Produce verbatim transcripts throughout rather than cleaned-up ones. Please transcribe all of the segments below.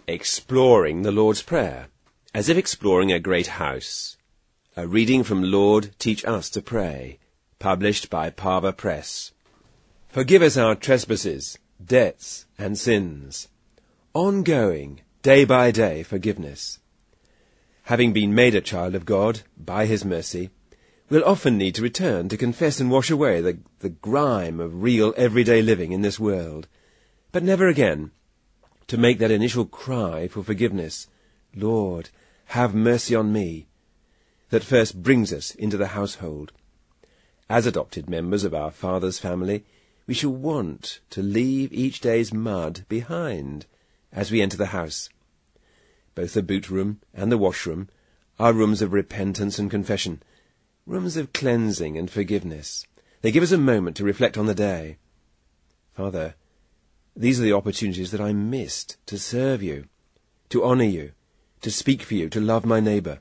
exploring the Lord's Prayer, as if exploring a great house. A reading from Lord, Teach Us to Pray, published by Pava Press. Forgive us our trespasses, debts, and sins. Ongoing, day by day forgiveness. Having been made a child of God by his mercy, we'll often need to return to confess and wash away the, the grime of real everyday living in this world, but never again to make that initial cry for forgiveness, Lord, have mercy on me, that first brings us into the household. As adopted members of our Father's family, we shall want to leave each day's mud behind as we enter the house. Both the boot room and the washroom are rooms of repentance and confession, rooms of cleansing and forgiveness. They give us a moment to reflect on the day. Father, these are the opportunities that I missed to serve you, to honour you, to speak for you, to love my neighbour.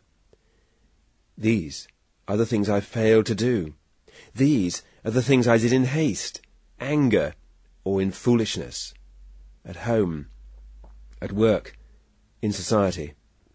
These are the things I failed to do. These are the things I did in haste, anger, or in foolishness, at home, at work, in society.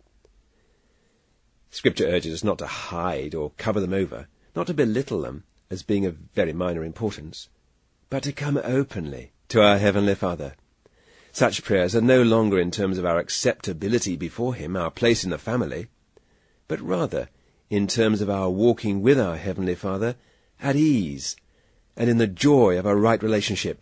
Scripture urges us not to hide or cover them over, not to belittle them as being of very minor importance, but to come openly to our Heavenly Father. Such prayers are no longer in terms of our acceptability before him, our place in the family, but rather in terms of our walking with our Heavenly Father at ease and in the joy of our right relationship.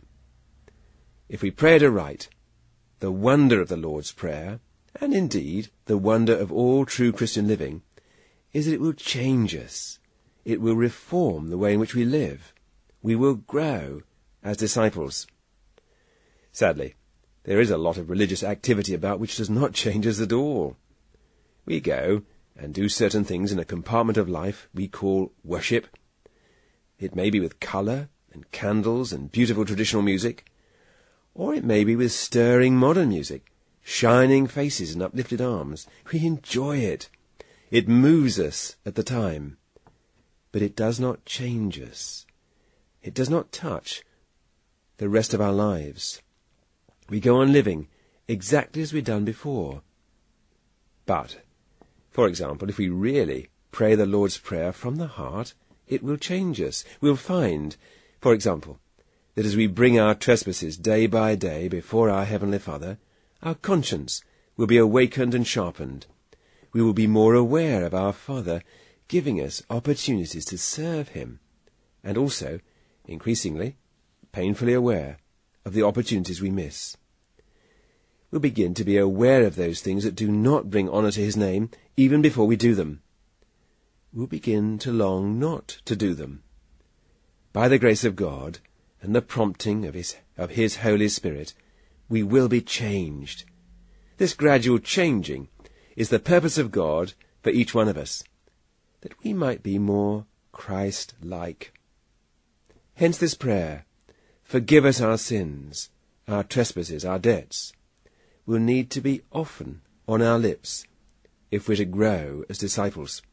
If we pray it aright, the wonder of the Lord's Prayer, and indeed the wonder of all true Christian living, is that it will change us. It will reform the way in which we live. We will grow as disciples. Sadly, there is a lot of religious activity about which does not change us at all. We go and do certain things in a compartment of life we call worship. It may be with colour and candles and beautiful traditional music, or it may be with stirring modern music, shining faces and uplifted arms. We enjoy it. It moves us at the time, but it does not change us. It does not touch the rest of our lives. We go on living exactly as we've done before. But, for example, if we really pray the Lord's Prayer from the heart, it will change us. We'll find, for example, that as we bring our trespasses day by day before our Heavenly Father, our conscience will be awakened and sharpened. We will be more aware of our Father giving us opportunities to serve him, and also, increasingly, painfully aware of the opportunities we miss. We'll begin to be aware of those things that do not bring honour to his name, even before we do them. We'll begin to long not to do them. By the grace of God and the prompting of his, of his Holy Spirit, we will be changed. This gradual changing is the purpose of God for each one of us, that we might be more Christ-like. Hence this prayer, forgive us our sins, our trespasses, our debts, will need to be often on our lips if we're to grow as disciples.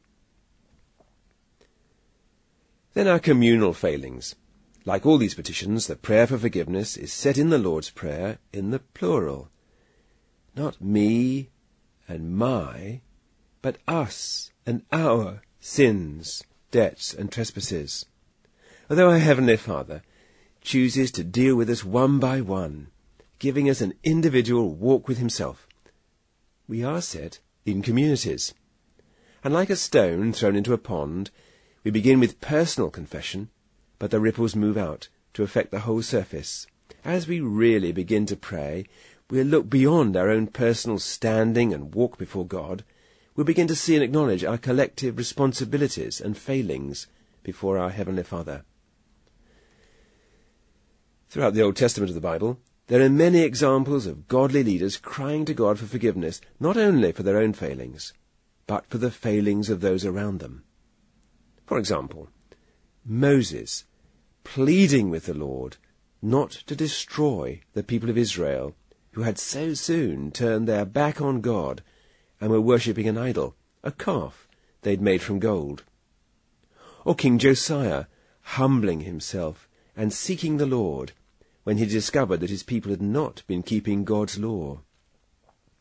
Then our communal failings. Like all these petitions, the prayer for forgiveness is set in the Lord's Prayer in the plural. Not me and my, but us and our sins, debts, and trespasses. Although our Heavenly Father chooses to deal with us one by one, giving us an individual walk with himself, we are set in communities. And like a stone thrown into a pond, we begin with personal confession, but the ripples move out to affect the whole surface. As we really begin to pray, we'll look beyond our own personal standing and walk before God. We'll begin to see and acknowledge our collective responsibilities and failings before our Heavenly Father. Throughout the Old Testament of the Bible, there are many examples of godly leaders crying to God for forgiveness, not only for their own failings, but for the failings of those around them. For example, Moses pleading with the Lord not to destroy the people of Israel, who had so soon turned their back on God and were worshipping an idol, a calf they'd made from gold. Or King Josiah humbling himself and seeking the Lord when he discovered that his people had not been keeping God's law.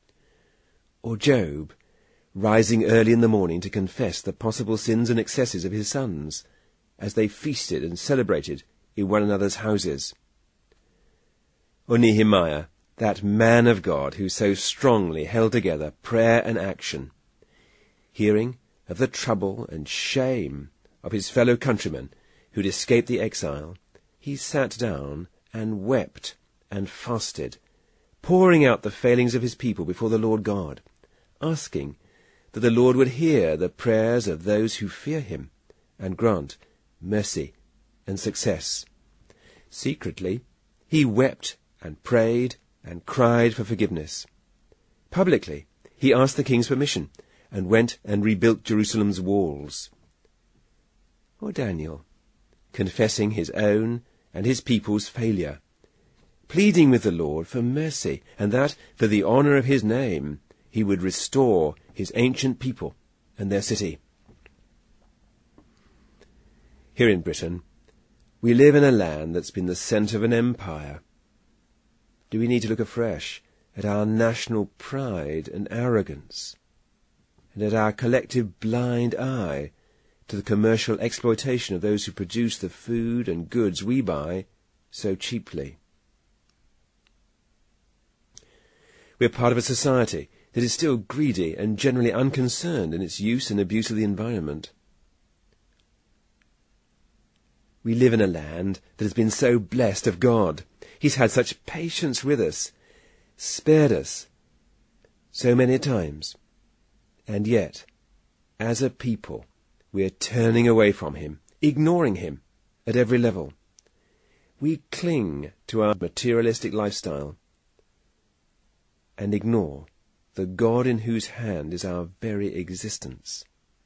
Or Job, rising early in the morning to confess the possible sins and excesses of his sons, as they feasted and celebrated in one another's houses. Or Nehemiah, that man of God who so strongly held together prayer and action, hearing of the trouble and shame of his fellow countrymen who'd escaped the exile, he sat down and wept and fasted, pouring out the failings of his people before the Lord God, asking that the Lord would hear the prayers of those who fear him and grant mercy and success. Secretly, he wept and prayed and cried for forgiveness. Publicly, he asked the king's permission and went and rebuilt Jerusalem's walls. Or Daniel, confessing his own and his people's failure, pleading with the Lord for mercy, and that, for the honour of his name, he would restore his ancient people and their city. Here in Britain, we live in a land that's been the centre of an empire. Do we need to look afresh at our national pride and arrogance, and at our collective blind eye to the commercial exploitation of those who produce the food and goods we buy so cheaply? We're part of a society that is still greedy and generally unconcerned in its use and abuse of the environment. We live in a land that has been so blessed of God. He's had such patience with us, spared us so many times. And yet, as a people, we're turning away from him, ignoring him at every level. We cling to our materialistic lifestyle and ignore the God in whose hand is our very existence.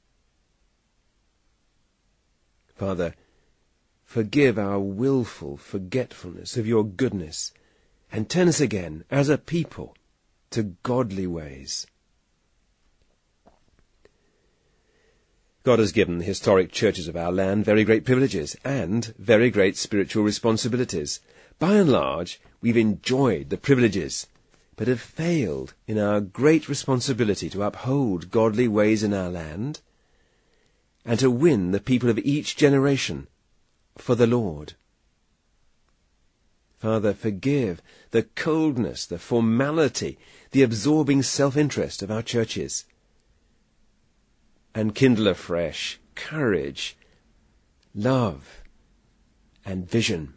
Father, forgive our willful forgetfulness of your goodness, and turn us again, as a people, to godly ways. God has given the historic churches of our land very great privileges and very great spiritual responsibilities. By and large, we've enjoyed the privileges, but have failed in our great responsibility to uphold godly ways in our land, and to win the people of each generation for the Lord. Father, forgive the coldness, the formality, the absorbing self-interest of our churches, and kindle afresh courage, love, and vision.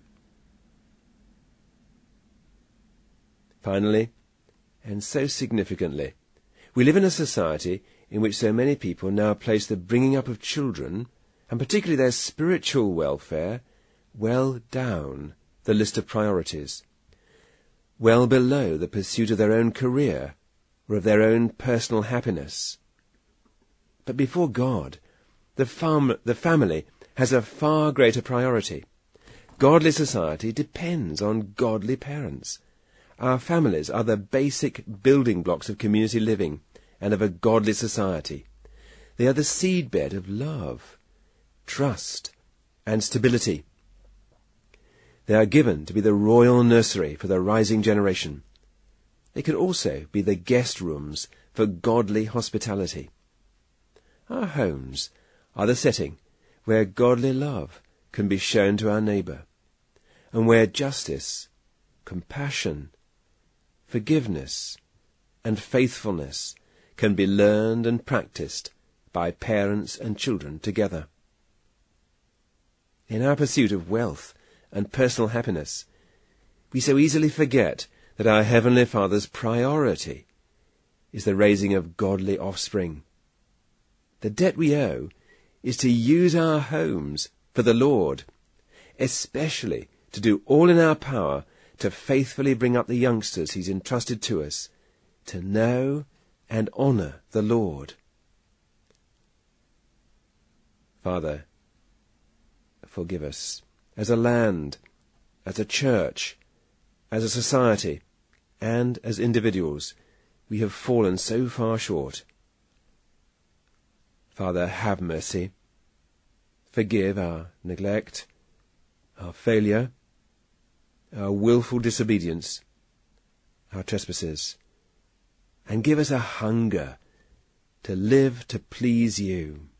Finally, and so significantly, we live in a society in which so many people now place the bringing up of children, and particularly their spiritual welfare, well down the list of priorities, well below the pursuit of their own career or of their own personal happiness. But before God, the, fam- the family has a far greater priority. Godly society depends on godly parents. Our families are the basic building blocks of community living and of a godly society. They are the seedbed of love, trust, and stability. They are given to be the royal nursery for the rising generation. They can also be the guest rooms for godly hospitality. Our homes are the setting where godly love can be shown to our neighbour, and where justice, compassion, forgiveness, and faithfulness can be learned and practiced by parents and children together. In our pursuit of wealth and personal happiness, we so easily forget that our Heavenly Father's priority is the raising of godly offspring. The debt we owe is to use our homes for the Lord, especially to do all in our power to faithfully bring up the youngsters he's entrusted to us, to know and honour the Lord. Father, forgive us as a land, as a church, as a society, and as individuals. We have fallen so far short. Father, have mercy. Forgive our neglect, our failure, our willful disobedience, our trespasses, and give us a hunger to live to please you.